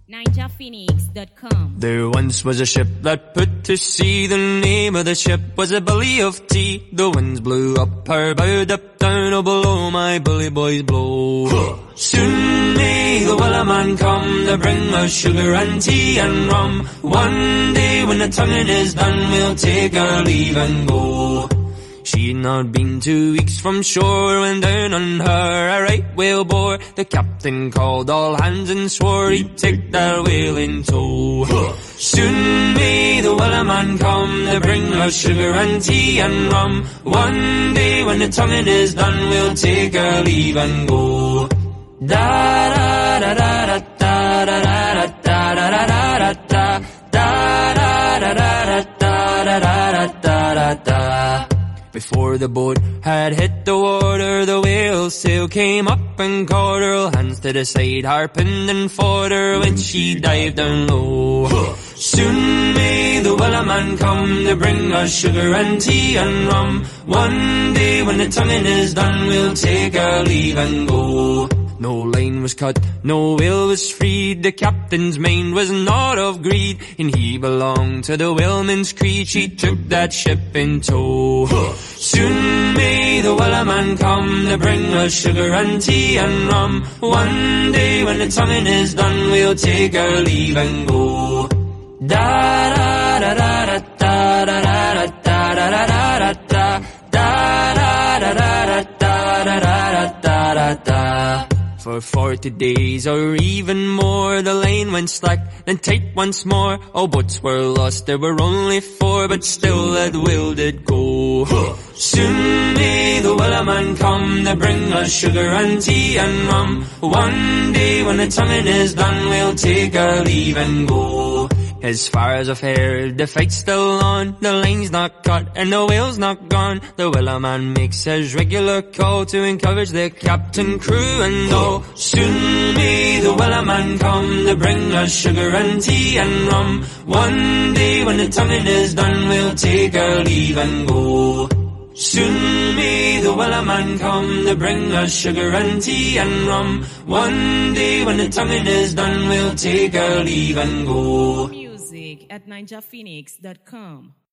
NinjaPhoenix.com. There once was a ship that put to sea. The name of the ship was a Billy of Tea. The winds blew up her bow, up down, oh below my bully boys blow. Soon may the Wellerman come to bring us sugar and tea and rum. One day when the tonguing is done, we'll take our leave and go. She'd not been 2 weeks from shore when down on her a right whale bore. The captain called all hands and swore he'd take that whale in tow. Soon may the Wellerman come to bring us sugar and tea and rum. One day when the tonguing is done, we'll take our leave and go. Da da da da da da da da da da da da da da da da da da da. Before the boat had hit the water, the whale's sail came up and caught her. All hands to the side, harped and fought her when she dived down low. Soon may the Wellerman come to bring us sugar and tea and rum. One day when the tonguing is done, we'll take our leave and go. No line was cut, no whale was freed. The captain's mind was not of greed, and he belonged to the whaleman's creed. She took that ship in tow. Soon may the Wellerman come to bring us sugar and tea and rum. One day when the tonguing is done, we'll take our leave and go. Da da da da da da da da da da da da da da da da da da. For 40 days or even more, the line went slack, then tight once more. All boats were lost, there were only 4, but still that whale did go. Soon may the Wellerman come to bring us sugar and tea and rum. One day when the tonguing is done, we'll take our leave and go. As far as I've heard, the fight's still on. The line's not cut and the whale's not gone. The Wellerman makes his regular call to encourage the captain, crew and all. Soon may the Wellerman come to bring us sugar and tea and rum. One day when the tonguing is done, we'll take our leave and go. Soon may the Wellerman come to bring us sugar and tea and rum. One day when the tonguing is done, we'll take our leave and go. Music at NinjaPhoenix.com.